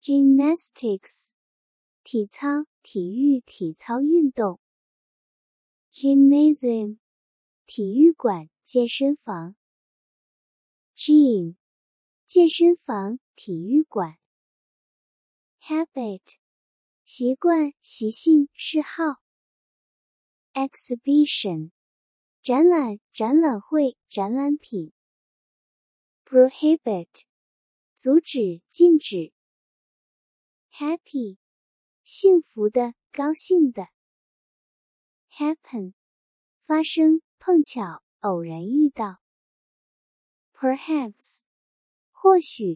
Gymnastics 体操、体育、体操运动。Gymnasium 体育馆、健身房。Gym 健身房、体育馆。Habit 习惯、习性、嗜好。Exhibition 展览、展览会、展览品。Prohibit 阻止、禁止。Happy 幸福的、高兴的。Happen 发生、碰巧、偶然遇到。Perhaps 或许、